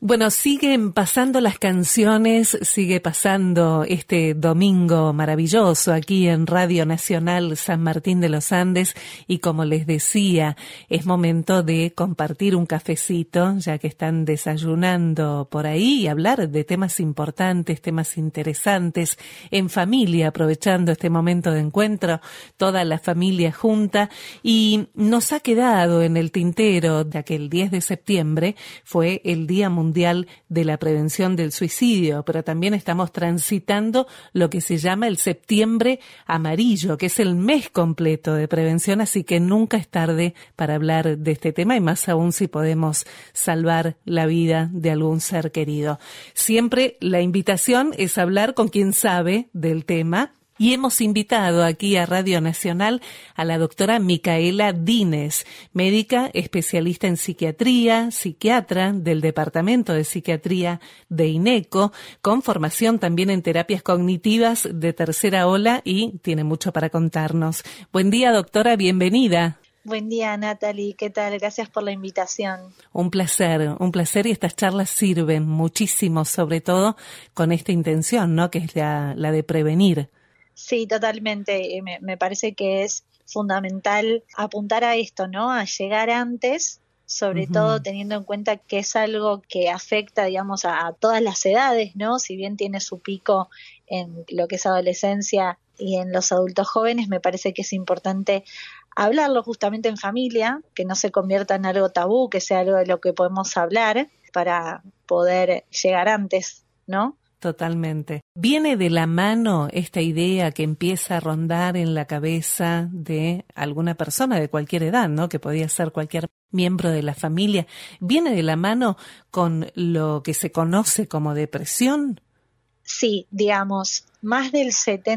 Bueno, siguen pasando las canciones, sigue pasando este domingo maravilloso aquí en Radio Nacional San Martín de los Andes y como les decía, es momento de compartir un cafecito ya que están desayunando por ahí y hablar de temas importantes, temas interesantes en familia, aprovechando este momento de encuentro, toda la familia junta y nos ha quedado en el tintero de que el 10 de septiembre fue el Día Mundial de la Prevención del Suicidio, pero también estamos transitando lo que se llama el Septiembre Amarillo, que es el mes completo de prevención, así que nunca es tarde para hablar de este tema y más aún si podemos salvar la vida de algún ser querido. Siempre la invitación es hablar con quien sabe del tema. Y hemos invitado aquí a Radio Nacional a la doctora Micaela Dines, médica especialista en psiquiatría, psiquiatra del Departamento de Psiquiatría de INECO, con formación también en terapias cognitivas de tercera ola y tiene mucho para contarnos. Buen día, doctora, bienvenida. Buen día, Natalie. ¿Qué tal? Gracias por la invitación. Un placer y estas charlas sirven muchísimo, sobre todo con esta intención, ¿no? Que es la de prevenir. Sí, totalmente. Me parece que es fundamental apuntar a esto, ¿no? A llegar antes, sobre todo teniendo en cuenta que es algo que afecta, digamos, a todas las edades, ¿no? Si bien tiene su pico en lo que es adolescencia y en los adultos jóvenes, me parece que es importante hablarlo justamente en familia, que no se convierta en algo tabú, que sea algo de lo que podemos hablar para poder llegar antes, ¿no? Totalmente. ¿Viene de la mano esta idea que empieza a rondar en la cabeza de alguna persona de cualquier edad, ¿no? Que podía ser cualquier miembro de la familia? ¿Viene de la mano con lo que se conoce como depresión? Sí, digamos, más del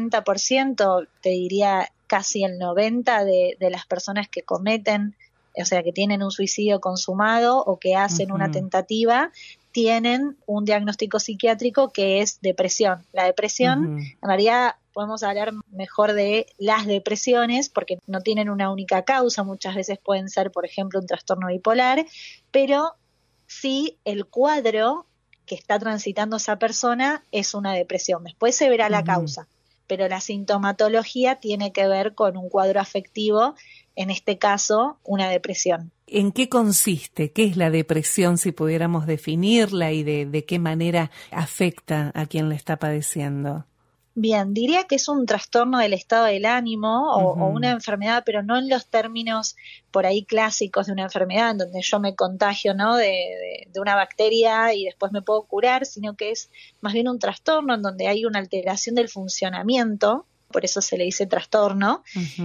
70%, te diría casi el 90% de las personas que cometen, o sea, que tienen un suicidio consumado o que hacen una tentativa, tienen un diagnóstico psiquiátrico que es depresión. La depresión, en realidad podemos hablar mejor de las depresiones porque no tienen una única causa, muchas veces pueden ser, por ejemplo, un trastorno bipolar, pero sí el cuadro que está transitando esa persona es una depresión. Después se verá la causa, pero la sintomatología tiene que ver con un cuadro afectivo, en este caso, una depresión. ¿En qué consiste? ¿Qué es la depresión, si pudiéramos definirla y de qué manera afecta a quien la está padeciendo? Bien, diría que es un trastorno del estado del ánimo o una enfermedad, pero no en los términos por ahí clásicos de una enfermedad, en donde yo me contagio, ¿no? de una bacteria y después me puedo curar, sino que es más bien un trastorno en donde hay una alteración del funcionamiento, por eso se le dice trastorno,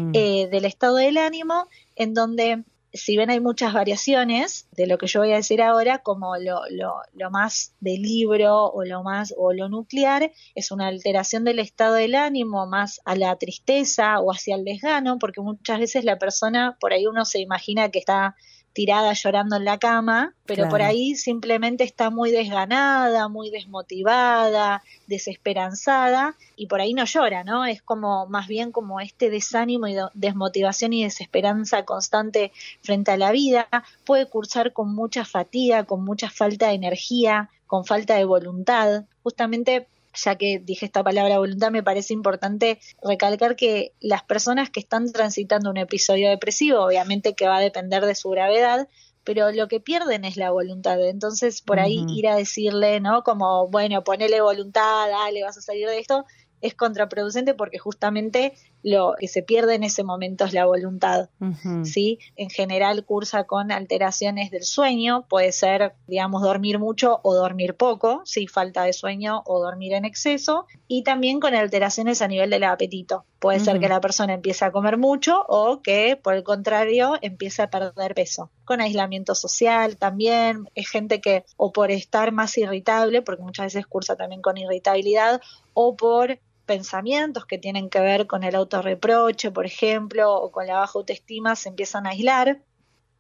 del estado del ánimo, en donde si bien hay muchas variaciones de lo que yo voy a decir ahora, como lo más del libro o lo nuclear, es una alteración del estado del ánimo más a la tristeza o hacia el desgano, porque muchas veces la persona, por ahí uno se imagina que está tirada llorando en la cama, pero por ahí simplemente está muy desganada, muy desmotivada, desesperanzada, y por ahí no llora, ¿no? Es como más bien como este desánimo y desmotivación y desesperanza constante frente a la vida. Puede cursar con mucha fatiga, con mucha falta de energía, con falta de voluntad. Justamente, ya que dije esta palabra voluntad, me parece importante recalcar que las personas que están transitando un episodio depresivo, obviamente que va a depender de su gravedad, pero lo que pierden es la voluntad. Entonces, por ahí ir a decirle, ¿no? Como, bueno, ponele voluntad, dale, vas a salir de esto, es contraproducente porque justamente lo que se pierde en ese momento es la voluntad, ¿sí? En general cursa con alteraciones del sueño, puede ser, digamos, dormir mucho o dormir poco, ¿sí? Falta de sueño o dormir en exceso, y también con alteraciones a nivel del apetito. Puede ser que la persona empiece a comer mucho o que, por el contrario, empiece a perder peso. Con aislamiento social también, es gente que o por estar más irritable, porque muchas veces cursa también con irritabilidad, o por pensamientos que tienen que ver con el autorreproche, por ejemplo, o con la baja autoestima, se empiezan a aislar.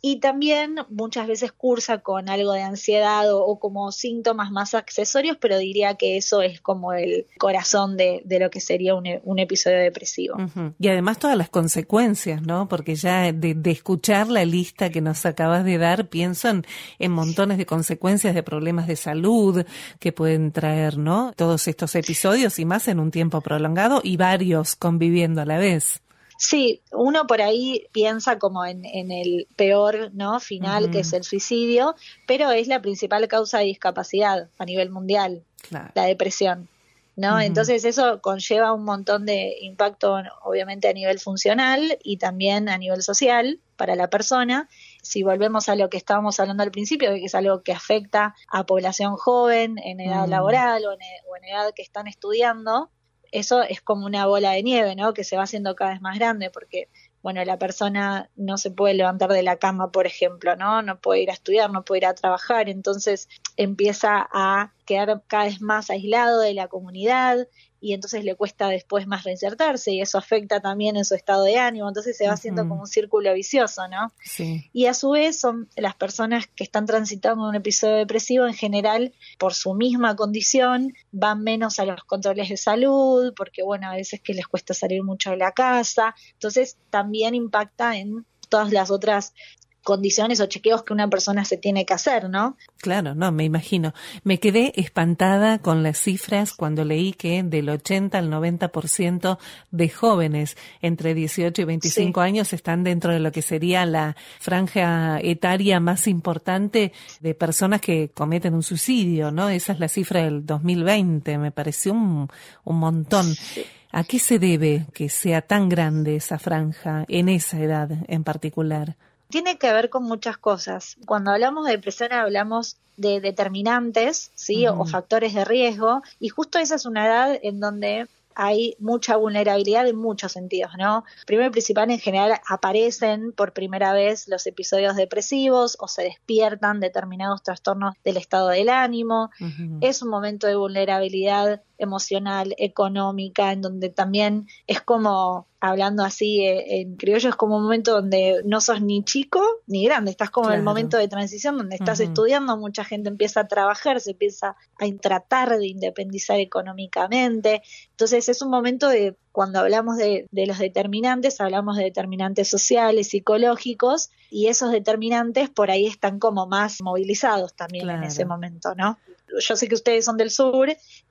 Y también muchas veces cursa con algo de ansiedad o como síntomas más accesorios, pero diría que eso es como el corazón de lo que sería un episodio depresivo. Uh-huh. Y además todas las consecuencias, ¿no? Porque ya de escuchar la lista que nos acabas de dar, pienso en montones de consecuencias de problemas de salud que pueden traer, ¿no? Todos estos episodios y más en un tiempo prolongado y varios conviviendo a la vez. Sí, uno por ahí piensa como en el peor, ¿no? final, que es el suicidio, pero es la principal causa de discapacidad a nivel mundial, claro. La depresión, ¿no? Entonces eso conlleva un montón de impacto, obviamente a nivel funcional y también a nivel social para la persona. Si volvemos a lo que estábamos hablando al principio, de que es algo que afecta a población joven, en edad laboral o en edad que están estudiando, eso es como una bola de nieve, ¿no? Que se va haciendo cada vez más grande porque, bueno, la persona no se puede levantar de la cama, por ejemplo, ¿no? No puede ir a estudiar, no puede ir a trabajar, entonces empieza a quedar cada vez más aislado de la comunidad y entonces le cuesta después más reinsertarse y eso afecta también en su estado de ánimo, entonces se va haciendo como un círculo vicioso, ¿no? Sí. Y a su vez son las personas que están transitando un episodio depresivo en general, por su misma condición, van menos a los controles de salud, porque bueno, a veces que les cuesta salir mucho de la casa, entonces también impacta en todas las otras condiciones o chequeos que una persona se tiene que hacer, ¿no? Claro, no, me imagino. Me quedé espantada con las cifras cuando leí que del 80 al 90% de jóvenes entre 18 y 25 años están dentro de lo que sería la franja etaria más importante de personas que cometen un suicidio, ¿no? Esa es la cifra del 2020, me pareció un montón. Sí. ¿A qué se debe que sea tan grande esa franja en esa edad en particular? Tiene que ver con muchas cosas. Cuando hablamos de depresión hablamos de determinantes, ¿sí? O factores de riesgo, y justo esa es una edad en donde hay mucha vulnerabilidad en muchos sentidos, ¿no? Primero y principal, en general aparecen por primera vez los episodios depresivos o se despiertan determinados trastornos del estado del ánimo. Es un momento de vulnerabilidad emocional, económica, en donde también es como, hablando así en criollo, es como un momento donde no sos ni chico ni grande, estás como en el momento de transición donde estás estudiando, mucha gente empieza a trabajar, se empieza a tratar de independizar económicamente, entonces es un momento de, cuando hablamos de los determinantes, hablamos de determinantes sociales, psicológicos, y esos determinantes por ahí están como más movilizados también en ese momento, ¿no? Yo sé que ustedes son del sur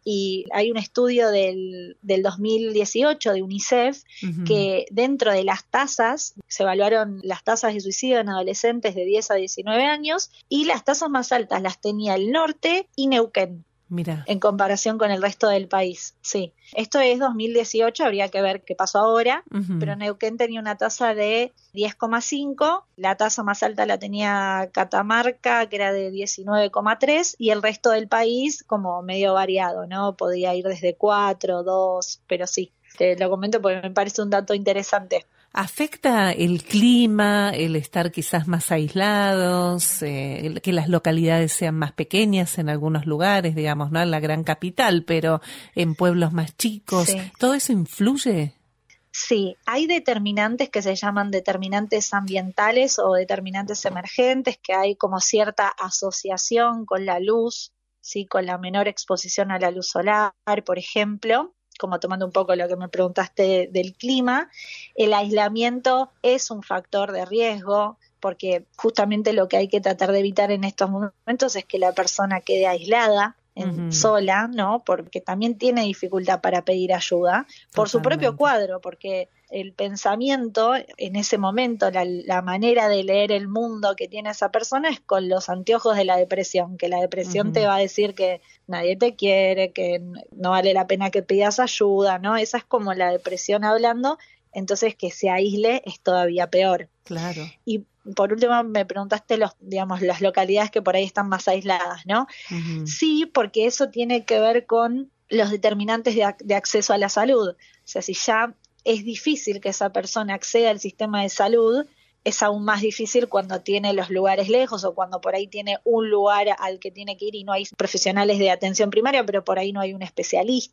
y hay un estudio del 2018 de UNICEF que dentro de las tasas, se evaluaron las tasas de suicidio en adolescentes de 10 a 19 años y las tasas más altas las tenía el norte y Neuquén. Mira. En comparación con el resto del país, sí. Esto es 2018, habría que ver qué pasó ahora, pero Neuquén tenía una tasa de 10,5, la tasa más alta la tenía Catamarca, que era de 19,3, y el resto del país como medio variado, ¿no? Podía ir desde 4, 2, pero sí, te lo comento porque me parece un dato interesante. ¿Afecta el clima, el estar quizás más aislados, que las localidades sean más pequeñas en algunos lugares, digamos, no en la gran capital, pero en pueblos más chicos? Sí. ¿Todo eso influye? Sí, hay determinantes que se llaman determinantes ambientales o determinantes emergentes, que hay como cierta asociación con la luz, ¿sí? Con la menor exposición a la luz solar, por ejemplo, como tomando un poco lo que me preguntaste del clima. El aislamiento es un factor de riesgo, porque justamente lo que hay que tratar de evitar en estos momentos es que la persona quede aislada, sola, ¿no? Porque también tiene dificultad para pedir ayuda por su propio cuadro, porque el pensamiento en ese momento, la manera de leer el mundo que tiene esa persona es con los anteojos de la depresión, que la depresión te va a decir que nadie te quiere, que no vale la pena que pidas ayuda, ¿no? Esa es como la depresión hablando, entonces que se aísle es todavía peor. Claro. Y por último me preguntaste las localidades que por ahí están más aisladas, ¿no? Sí, porque eso tiene que ver con los determinantes de acceso a la salud. O sea, si ya es difícil que esa persona acceda al sistema de salud, es aún más difícil cuando tiene los lugares lejos o cuando por ahí tiene un lugar al que tiene que ir y no hay profesionales de atención primaria, pero por ahí no hay un especialista.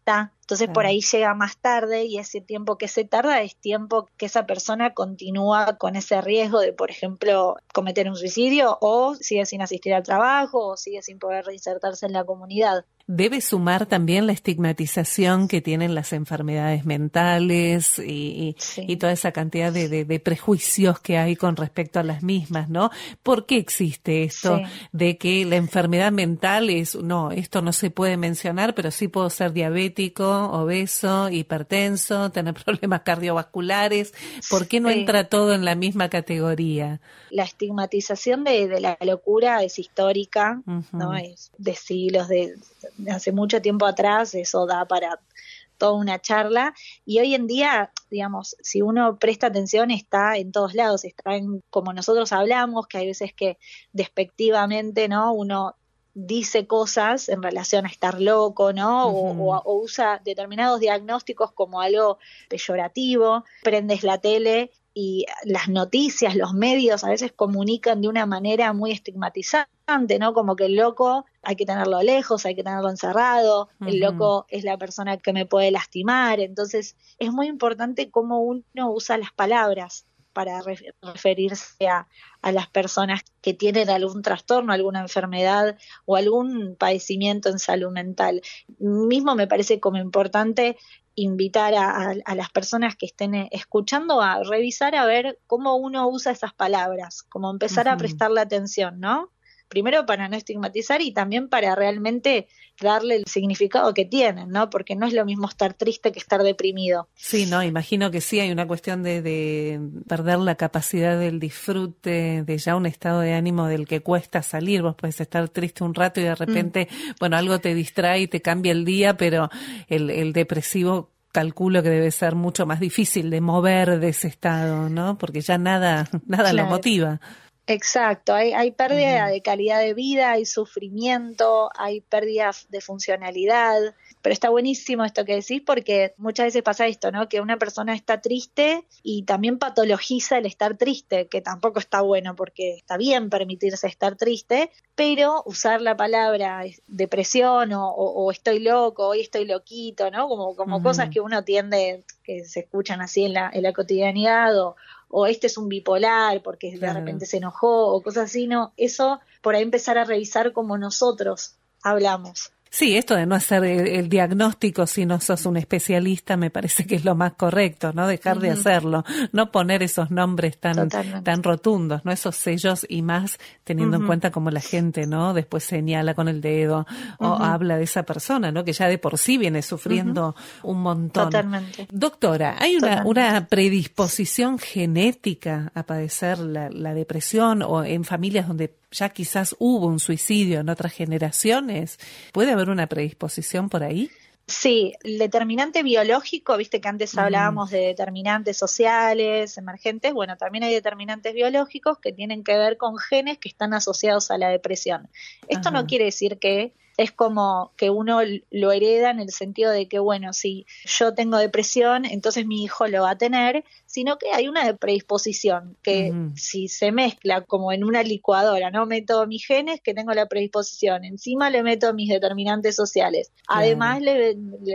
Entonces por ahí llega más tarde y ese tiempo que se tarda es tiempo que esa persona continúa con ese riesgo de, por ejemplo, cometer un suicidio o sigue sin asistir al trabajo o sigue sin poder reinsertarse en la comunidad. Debe sumar también la estigmatización que tienen las enfermedades mentales y toda esa cantidad de prejuicios que hay con respecto a las mismas, ¿no? ¿Por qué existe esto de que la enfermedad mental no, esto no se puede mencionar, pero sí puedo ser diabético, obeso, hipertenso, tener problemas cardiovasculares? ¿Por qué no entra todo en la misma categoría? La estigmatización de la locura es histórica, ¿no? Es de siglos, de hace mucho tiempo atrás, eso da para toda una charla, y hoy en día, digamos, si uno presta atención, está en todos lados, está en como nosotros hablamos, que hay veces que despectivamente, ¿no? Uno dice cosas en relación a estar loco, ¿no? O usa determinados diagnósticos como algo peyorativo, prendes la tele y las noticias, los medios a veces comunican de una manera muy estigmatizante, ¿no? Como que el loco hay que tenerlo lejos, hay que tenerlo encerrado, el loco es la persona que me puede lastimar. Entonces es muy importante cómo uno usa las palabras para referirse a las personas que tienen algún trastorno, alguna enfermedad o algún padecimiento en salud mental. Mismo me parece como importante invitar a las personas que estén escuchando a revisar a ver cómo uno usa esas palabras, como empezar a prestarle atención, ¿no? Primero para no estigmatizar y también para realmente darle el significado que tienen, ¿no? Porque no es lo mismo estar triste que estar deprimido. Sí, no, imagino que sí, hay una cuestión de perder la capacidad del disfrute, de ya un estado de ánimo del que cuesta salir. Vos podés estar triste un rato y de repente, bueno, algo te distrae y te cambia el día, pero el depresivo calculo que debe ser mucho más difícil de mover de ese estado, ¿no? Porque ya nada lo motiva. Exacto, hay pérdida de calidad de vida, hay sufrimiento, hay pérdida de funcionalidad, pero está buenísimo esto que decís porque muchas veces pasa esto, ¿no? Que una persona está triste y también patologiza el estar triste, que tampoco está bueno porque está bien permitirse estar triste, pero usar la palabra depresión o estoy loco, hoy estoy loquito, ¿no? Como cosas que uno tiende, que se escuchan así en la cotidianidad o este es un bipolar porque de repente se enojó o cosas así, no, eso por ahí empezar a revisar como nosotros hablamos. Sí, esto de no hacer el diagnóstico si no sos un especialista me parece que es lo más correcto, ¿no? Dejar de hacerlo, no poner esos nombres tan rotundos, ¿no? Esos sellos y más teniendo en cuenta cómo la gente, ¿no? Después señala con el dedo o habla de esa persona, ¿no? Que ya de por sí viene sufriendo un montón. Totalmente. Doctora, ¿hay una predisposición genética a padecer la depresión o en familias donde ya quizás hubo un suicidio en otras generaciones? ¿Puede haber una predisposición por ahí? Sí, el determinante biológico, viste que antes hablábamos de determinantes sociales, emergentes, bueno, también hay determinantes biológicos que tienen que ver con genes que están asociados a la depresión. Esto no quiere decir que es como que uno lo hereda en el sentido de que, bueno, si yo tengo depresión, entonces mi hijo lo va a tener, sino que hay una predisposición que si se mezcla como en una licuadora, ¿no? Meto mis genes que tengo la predisposición, encima le meto mis determinantes sociales, además le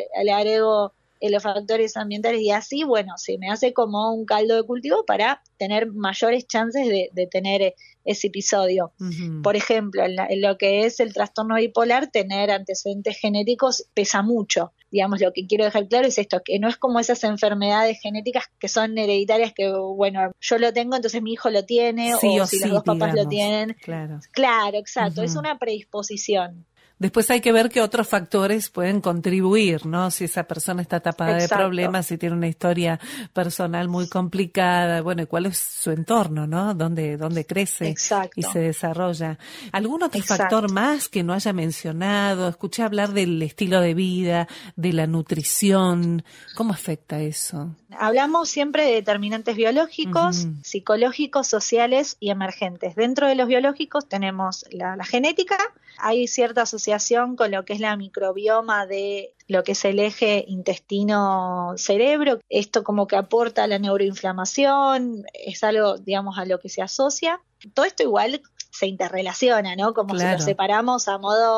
agrego los factores ambientales y así, bueno, se me hace como un caldo de cultivo para tener mayores chances de tener ese episodio. Por ejemplo, en lo que es el trastorno bipolar, tener antecedentes genéticos pesa mucho. Digamos, lo que quiero dejar claro es esto, que no es como esas enfermedades genéticas que son hereditarias que, bueno, yo lo tengo, entonces mi hijo lo tiene, sí, o si los dos papás lo tienen. Claro, exacto, es una predisposición. Después hay que ver qué otros factores pueden contribuir, ¿no? Si esa persona está tapada de problemas, si tiene una historia personal muy complicada, bueno, y cuál es su entorno, ¿no? ¿Dónde crece y se desarrolla? ¿Algún otro factor más que no haya mencionado? Escuché hablar del estilo de vida, de la nutrición. ¿Cómo afecta eso? Hablamos siempre de determinantes biológicos, psicológicos, sociales y emergentes. Dentro de los biológicos tenemos la genética, hay cierta asociación con lo que es la microbioma de lo que es el eje intestino-cerebro. Esto como que aporta a la neuroinflamación, es algo, digamos, a lo que se asocia. Todo esto igual se interrelaciona, ¿no? Como si lo separamos a modo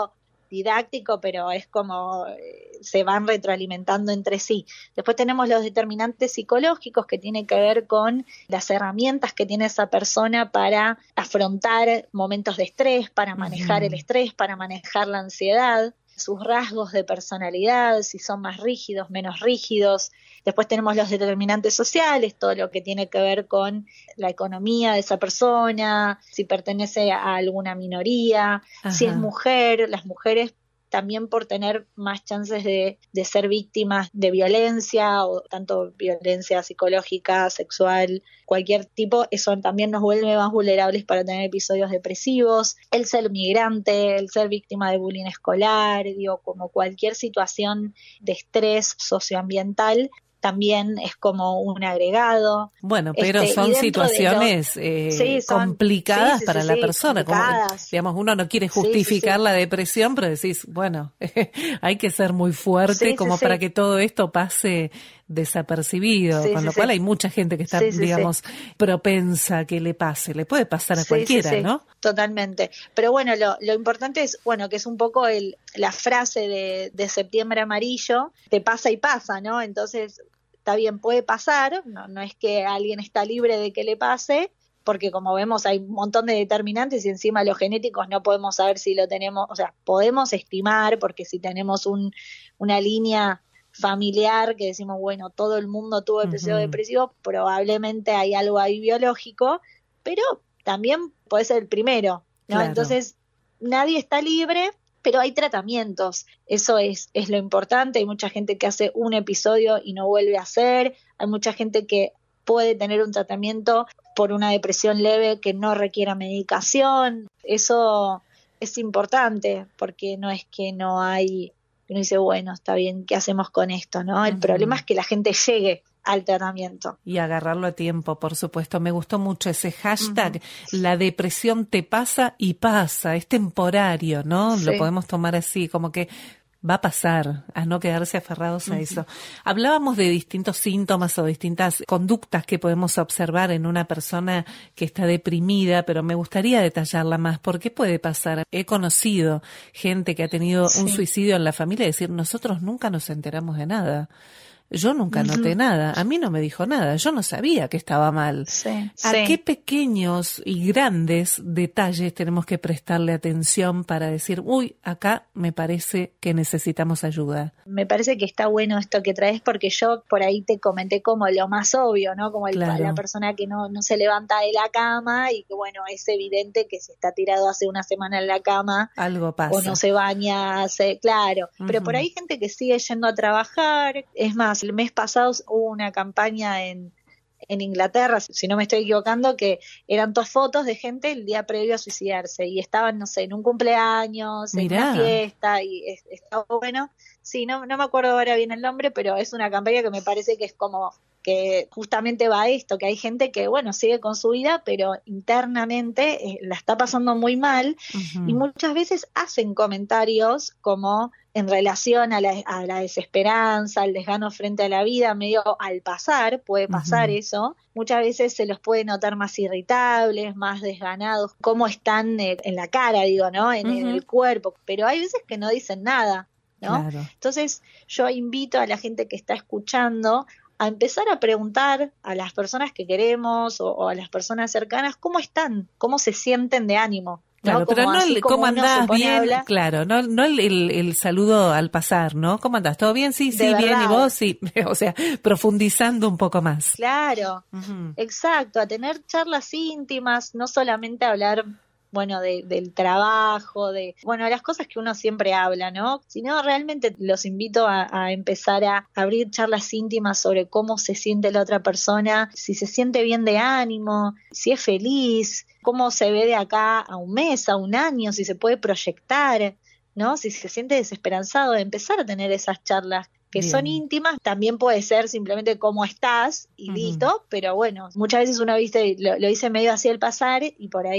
didáctico, pero es como se van retroalimentando entre sí. Después tenemos los determinantes psicológicos, que tienen que ver con las herramientas que tiene esa persona para afrontar momentos de estrés, para manejar el estrés, para manejar la ansiedad, sus rasgos de personalidad, si son más rígidos, menos rígidos. Después tenemos los determinantes sociales, todo lo que tiene que ver con la economía de esa persona, si pertenece a alguna minoría, si es mujer. Las mujeres también, por tener más chances de ser víctimas de violencia, o tanto violencia psicológica, sexual, cualquier tipo, eso también nos vuelve más vulnerables para tener episodios depresivos. El ser migrante, el ser víctima de bullying escolar, digo, como cualquier situación de estrés socioambiental, también es como un agregado. Bueno, pero son situaciones complicadas para la persona. Como, digamos, uno no quiere justificar la depresión, pero decís, bueno, hay que ser muy fuerte para que todo esto pase desapercibido, con lo cual hay mucha gente que está, digamos, propensa a que le pase. Le puede pasar a cualquiera, ¿no? Totalmente. Pero bueno, lo importante es, bueno, que es un poco la frase de Septiembre Amarillo, te pasa y pasa, ¿no? Entonces, está bien, puede pasar, no es que alguien está libre de que le pase, porque como vemos hay un montón de determinantes y encima los genéticos no podemos saber si lo tenemos, o sea, podemos estimar, porque si tenemos una línea familiar que decimos, bueno, todo el mundo tuvo episodio depresivo, probablemente hay algo ahí biológico, pero también puede ser el primero, ¿no? Claro. Entonces, nadie está libre, pero hay tratamientos, eso es lo importante. Hay mucha gente que hace un episodio y no vuelve a hacer, hay mucha gente que puede tener un tratamiento por una depresión leve que no requiera medicación. Eso es importante, porque no es que no hay, uno dice, bueno, está bien, ¿qué hacemos con esto? ¿No? El problema es que la gente llegue al tratamiento. Y agarrarlo a tiempo, por supuesto. Me gustó mucho ese hashtag, la depresión te pasa y pasa, es temporario, ¿no? Lo podemos tomar así, como que va a pasar, a no quedarse aferrados a eso. Hablábamos de distintos síntomas o distintas conductas que podemos observar en una persona que está deprimida, pero me gustaría detallarla más. ¿Por qué puede pasar? He conocido gente que ha tenido un suicidio en la familia y decir, nosotros nunca nos enteramos de nada. Yo nunca noté nada, a mí no me dijo nada, yo no sabía que estaba mal. ¿A qué pequeños y grandes detalles tenemos que prestarle atención para decir, uy, acá me parece que necesitamos ayuda? Me parece que está bueno esto que traes, porque yo por ahí te comenté como lo más obvio, ¿no? Como la persona que no se levanta de la cama y que, bueno, es evidente que se está tirado hace una semana en la cama. Algo pasa. O no se baña, claro. Pero por ahí hay gente que sigue yendo a trabajar, es más, el mes pasado hubo una campaña en Inglaterra, si no me estoy equivocando, que eran todas fotos de gente el día previo a suicidarse y estaban, no sé, en un cumpleaños, en una fiesta, y está bueno. Sí, no me acuerdo ahora bien el nombre, pero es una campaña que me parece que es como que justamente va a esto, que hay gente que, bueno, sigue con su vida, pero internamente la está pasando muy mal, y muchas veces hacen comentarios como en relación a la desesperanza, al desgano frente a la vida, medio al pasar, puede pasar eso. Muchas veces se los puede notar más irritables, más desganados, cómo están en la cara, digo, ¿no? En el cuerpo, pero hay veces que no dicen nada, ¿no? Claro. Entonces yo invito a la gente que está escuchando a empezar a preguntar a las personas que queremos o a las personas cercanas cómo están, cómo se sienten de ánimo. Claro, ¿no? pero como no el cómo andás bien, claro, no el saludo al pasar, ¿no? ¿Cómo andás? ¿Todo bien? Sí, bien, y vos, sí. O sea, profundizando un poco más. Claro, exacto, a tener charlas íntimas, no solamente hablar, bueno, del trabajo, bueno, las cosas que uno siempre habla, ¿no? Sino realmente los invito a empezar a abrir charlas íntimas sobre cómo se siente la otra persona, si se siente bien de ánimo, si es feliz, cómo se ve de acá a un mes, a un año, si se puede proyectar, ¿no? Si se siente desesperanzado, de empezar a tener esas charlas que son íntimas. También puede ser simplemente cómo estás y listo, pero bueno, muchas veces uno lo dice medio así al pasar y por ahí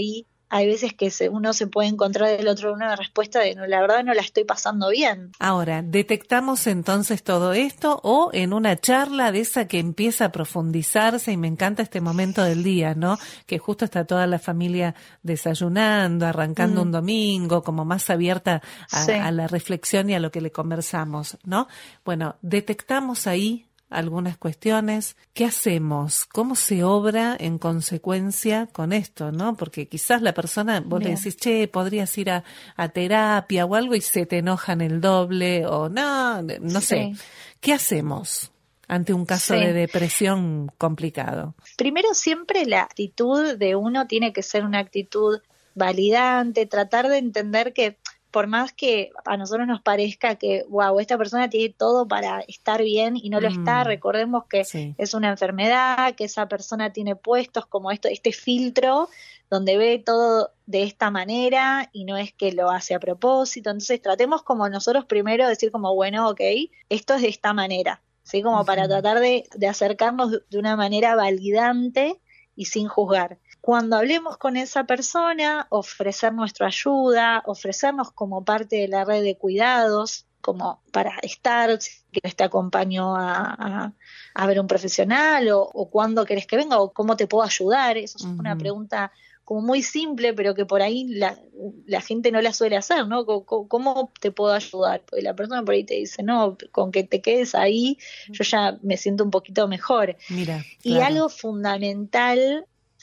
hay veces que uno se puede encontrar del otro una respuesta de no, la verdad no la estoy pasando bien. Ahora, ¿detectamos entonces todo esto o en una charla de esa que empieza a profundizarse? Y me encanta este momento del día, ¿no? Que justo está toda la familia desayunando, arrancando un domingo, como más abierta a la reflexión y a lo que le conversamos, ¿no? Bueno, detectamos ahí algunas cuestiones. ¿Qué hacemos? ¿Cómo se obra en consecuencia con esto, no? Porque quizás la persona, vos le decís, che, podrías ir a terapia o algo y se te enojan el doble o no sé. ¿Qué hacemos ante un caso de depresión complicado? Primero, siempre la actitud de uno tiene que ser una actitud validante, tratar de entender que por más que a nosotros nos parezca que, wow, esta persona tiene todo para estar bien y no lo está, recordemos que es una enfermedad, que esa persona tiene puestos como este filtro donde ve todo de esta manera y no es que lo hace a propósito. Entonces tratemos como nosotros primero decir como, bueno, ok, esto es de esta manera, ¿sí? Como para tratar de acercarnos de una manera validante y sin juzgar. Cuando hablemos con esa persona, ofrecer nuestra ayuda, ofrecernos como parte de la red de cuidados, como para estar, si quieres te acompaño a ver un profesional, o cuándo querés que venga, o cómo te puedo ayudar. Eso es una pregunta como muy simple, pero que por ahí la gente no la suele hacer, ¿no? ¿Cómo te puedo ayudar? Porque la persona por ahí te dice, no, con que te quedes ahí, yo ya me siento un poquito mejor. Mira, y algo fundamental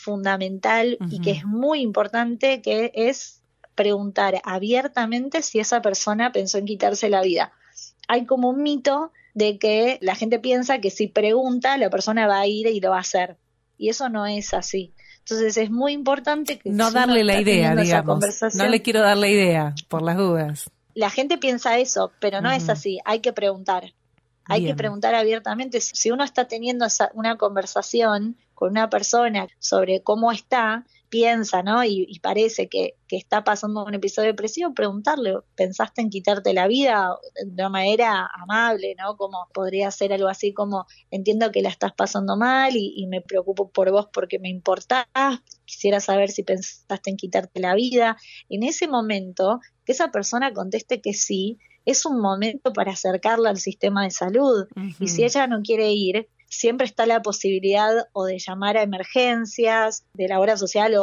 y que es muy importante, que es preguntar abiertamente si esa persona pensó en quitarse la vida. Hay como un mito de que la gente piensa que si pregunta la persona va a ir y lo va a hacer, y eso no es así. Entonces es muy importante que no darle la idea, digamos, no le quiero dar la idea por las dudas. La gente piensa eso, pero no es así, hay que preguntar. Hay que preguntar abiertamente. Si uno está teniendo una conversación con una persona sobre cómo está, piensa, ¿no? Y parece que está pasando un episodio depresivo, preguntarle, ¿pensaste en quitarte la vida? De una manera amable, ¿no? Como podría ser algo así como, entiendo que la estás pasando mal y me preocupo por vos porque me importás, quisiera saber si pensaste en quitarte la vida. En ese momento, que esa persona conteste que sí, es un momento para acercarla al sistema de salud. Y si ella no quiere ir, siempre está la posibilidad o de llamar a emergencias, de la obra social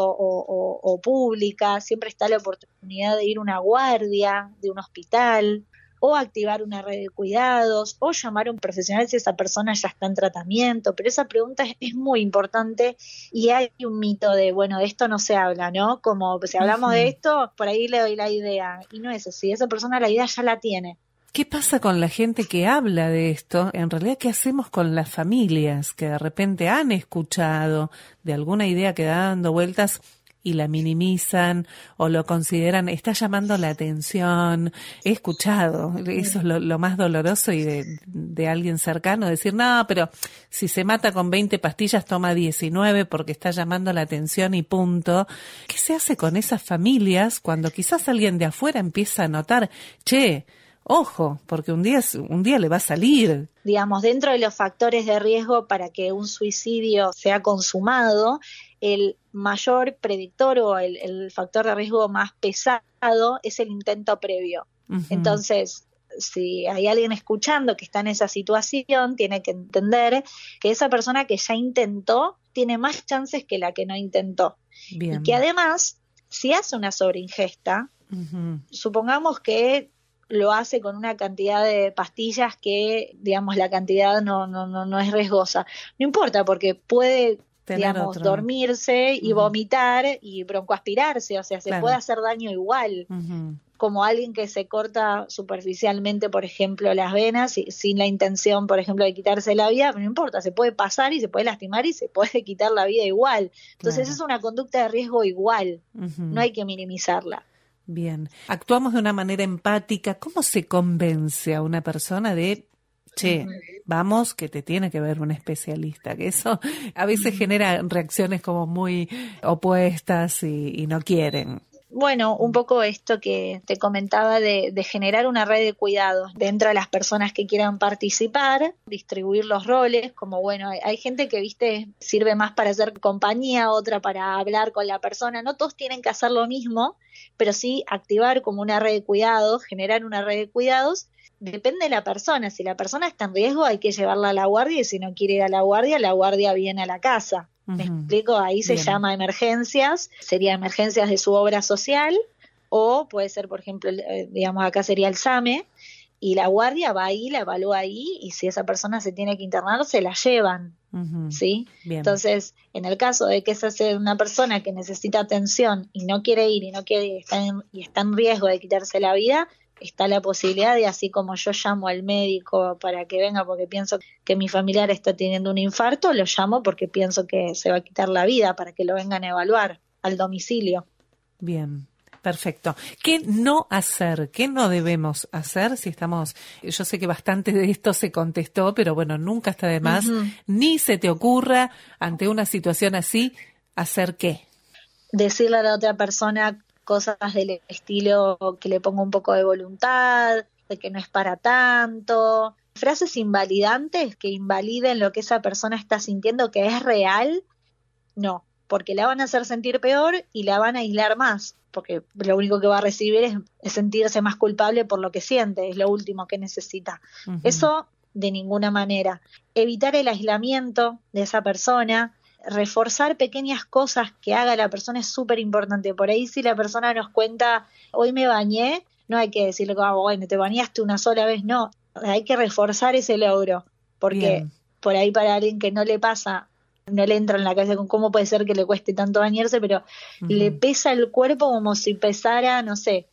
o pública, siempre está la oportunidad de ir a una guardia de un hospital, o activar una red de cuidados, o llamar a un profesional si esa persona ya está en tratamiento. Pero esa pregunta es muy importante, y hay un mito de, bueno, de esto no se habla, ¿no? Como si hablamos de esto, por ahí le doy la idea, y no es así, esa persona la idea ya la tiene. ¿Qué pasa con la gente que habla de esto? En realidad, ¿qué hacemos con las familias que de repente han escuchado de alguna idea que da dando vueltas y la minimizan o lo consideran, está llamando la atención? He escuchado, eso es lo más doloroso, y de alguien cercano decir, no, pero si se mata con 20 pastillas toma 19 porque está llamando la atención y punto. ¿Qué se hace con esas familias cuando quizás alguien de afuera empieza a notar, che, ojo, porque un día le va a salir? Digamos, dentro de los factores de riesgo para que un suicidio sea consumado, el mayor predictor o el factor de riesgo más pesado es el intento previo. Entonces, si hay alguien escuchando que está en esa situación, tiene que entender que esa persona que ya intentó tiene más chances que la que no intentó. Bien. Y que además, si hace una sobreingesta, supongamos que lo hace con una cantidad de pastillas que, digamos, la cantidad no es riesgosa. No importa, porque puede, digamos, dormirse y vomitar y broncoaspirarse, o sea, se puede hacer daño igual. Como alguien que se corta superficialmente, por ejemplo, las venas sin la intención, por ejemplo, de quitarse la vida, no importa, se puede pasar y se puede lastimar y se puede quitar la vida igual. Entonces es una conducta de riesgo igual, no hay que minimizarla. Bien, actuamos de una manera empática. ¿Cómo se convence a una persona de, che, vamos, que te tiene que ver un especialista? Que eso a veces genera reacciones como muy opuestas y no quieren. Bueno, un poco esto que te comentaba de generar una red de cuidados dentro de las personas que quieran participar, distribuir los roles, como bueno, hay gente que, viste, sirve más para hacer compañía, otra para hablar con la persona, no todos tienen que hacer lo mismo, pero sí activar como una red de cuidados, generar una red de cuidados. Depende de la persona, si la persona está en riesgo hay que llevarla a la guardia y si no quiere ir a la guardia viene a la casa. ¿Me explico? Ahí se llama emergencias, sería emergencias de su obra social o puede ser, por ejemplo, digamos acá sería el SAME y la guardia va ahí, la evalúa ahí y si esa persona se tiene que internar se la llevan, ¿sí? Bien. Entonces, en el caso de que esa sea una persona que necesita atención y no quiere ir y no quiere está en riesgo de quitarse la vida, está la posibilidad de, así como yo llamo al médico para que venga porque pienso que mi familiar está teniendo un infarto, lo llamo porque pienso que se va a quitar la vida para que lo vengan a evaluar al domicilio. Bien. Perfecto. ¿Qué no hacer? ¿Qué no debemos hacer si estamos? Yo sé que bastante de esto se contestó, pero bueno, nunca está de más. Ni se te ocurra, ante una situación así, ¿hacer qué? Decirle a la otra persona cosas del estilo que le ponga un poco de voluntad, de que no es para tanto. Frases invalidantes que invaliden lo que esa persona está sintiendo que es real, no, porque la van a hacer sentir peor y la van a aislar más, porque lo único que va a recibir es sentirse más culpable por lo que siente, es lo último que necesita. Eso de ninguna manera. Evitar el aislamiento de esa persona, reforzar pequeñas cosas que haga la persona es súper importante. Por ahí si la persona nos cuenta, hoy me bañé, no hay que decirle, bueno, te bañaste una sola vez, no. Hay que reforzar ese logro, porque por ahí para alguien que no le pasa, no le entra en la cabeza con cómo puede ser que le cueste tanto bañarse, pero le pesa el cuerpo como si pesara, no sé,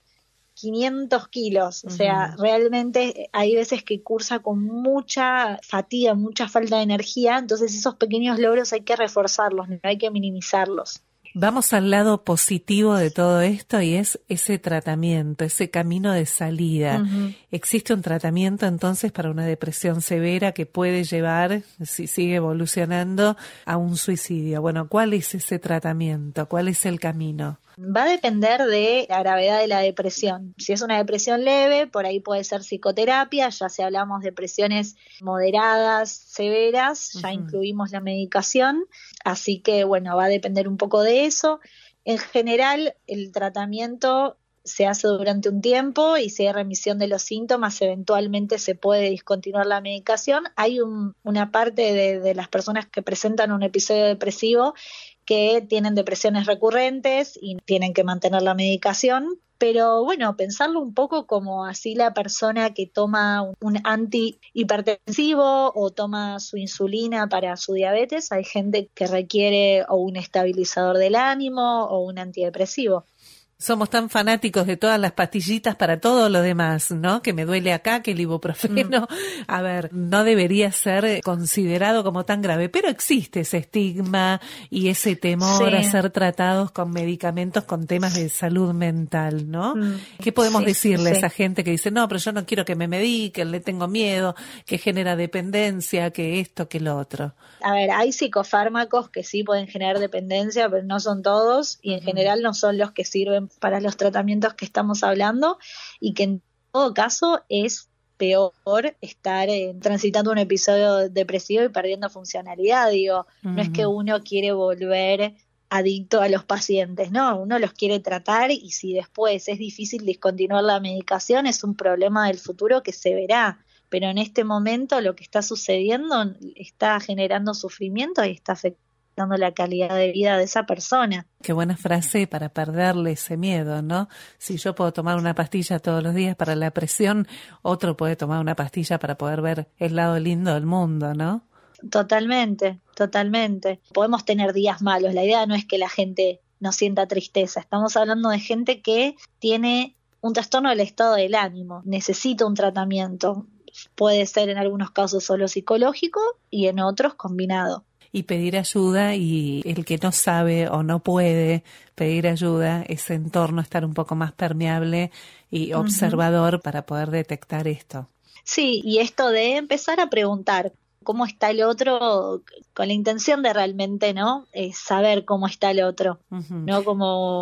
500 kilos, o sea, realmente hay veces que cursa con mucha fatiga, mucha falta de energía, entonces esos pequeños logros hay que reforzarlos, no hay que minimizarlos. Vamos al lado positivo de todo esto y es ese tratamiento, ese camino de salida. ¿Existe un tratamiento entonces para una depresión severa que puede llevar, si sigue evolucionando, a un suicidio? Bueno, ¿cuál es ese tratamiento? ¿Cuál es el camino? Va a depender de la gravedad de la depresión. Si es una depresión leve, por ahí puede ser psicoterapia, ya si hablamos de depresiones moderadas, severas, ya incluimos la medicación, así que bueno, va a depender un poco de eso. En general, el tratamiento se hace durante un tiempo y si hay remisión de los síntomas, eventualmente se puede discontinuar la medicación. Hay una parte de las personas que presentan un episodio depresivo que tienen depresiones recurrentes y tienen que mantener la medicación, pero bueno, pensarlo un poco como así la persona que toma un antihipertensivo o toma su insulina para su diabetes, hay gente que requiere o un estabilizador del ánimo o un antidepresivo. Somos tan fanáticos de todas las pastillitas para todo lo demás, ¿no? Que me duele acá, que el ibuprofeno. A ver, no debería ser considerado como tan grave, pero existe ese estigma y ese temor a ser tratados con medicamentos con temas de salud mental, ¿no? ¿Qué podemos decirle a esa gente que dice, no, pero yo no quiero que me mediquen, le tengo miedo, que genera dependencia, que esto, que lo otro? A ver, hay psicofármacos que sí pueden generar dependencia, pero no son todos y en general no son los que sirven para los tratamientos que estamos hablando y que en todo caso es peor estar transitando un episodio depresivo y perdiendo funcionalidad. Digo, no es que uno quiere volver adicto a los pacientes, no, uno los quiere tratar y si después es difícil discontinuar la medicación es un problema del futuro que se verá. Pero en este momento lo que está sucediendo está generando sufrimiento y está afectando la calidad de vida de esa persona. Qué buena frase para perderle ese miedo, ¿no? Si yo puedo tomar una pastilla todos los días para la presión, otro puede tomar una pastilla para poder ver el lado lindo del mundo, ¿no? Totalmente, totalmente. Podemos tener días malos, la idea no es que la gente no sienta tristeza, estamos hablando de gente que tiene un trastorno del estado del ánimo, necesita un tratamiento, puede ser en algunos casos solo psicológico y en otros combinado. Y pedir ayuda, y el que no sabe o no puede pedir ayuda, ese entorno estar un poco más permeable y observador para poder detectar esto. Sí, y esto de empezar a preguntar cómo está el otro con la intención de realmente, ¿no? Saber cómo está el otro, ¿no? Como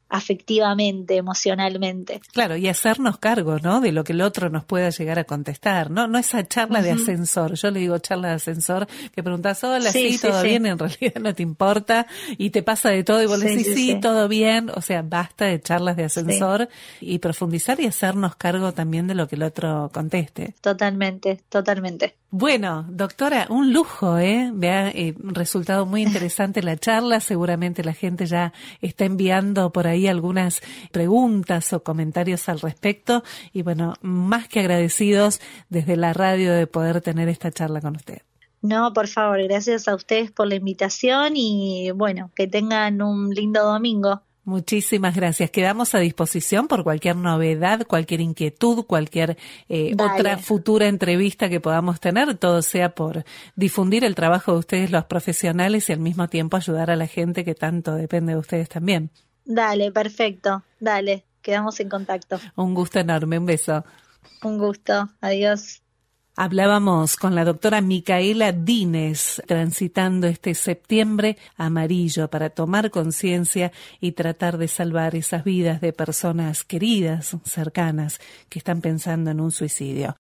afectivamente, emocionalmente. Claro, y hacernos cargo, ¿no? De lo que el otro nos pueda llegar a contestar, ¿no? No esa charla de ascensor. Yo le digo charla de ascensor, que preguntás, hola, sí, todo bien, en realidad no te importa, y te pasa de todo, y vos le decís, sí, todo bien. O sea, basta de charlas de ascensor y profundizar y hacernos cargo también de lo que el otro conteste. Totalmente, totalmente. Bueno, doctora, un lujo, me ha resultado muy interesante la charla. Seguramente la gente ya está enviando por ahí algunas preguntas o comentarios al respecto. Y bueno, más que agradecidos desde la radio de poder tener esta charla con usted. No, por favor, gracias a ustedes por la invitación y bueno, que tengan un lindo domingo. Muchísimas gracias. Quedamos a disposición por cualquier novedad, cualquier inquietud, cualquier otra futura entrevista que podamos tener. Todo sea por difundir el trabajo de ustedes, los profesionales, y al mismo tiempo ayudar a la gente que tanto depende de ustedes también. Dale, perfecto. Dale, quedamos en contacto. Un gusto enorme. Un beso. Un gusto. Adiós. Hablábamos con la doctora Micaela Dines, transitando este septiembre amarillo para tomar conciencia y tratar de salvar esas vidas de personas queridas, cercanas, que están pensando en un suicidio.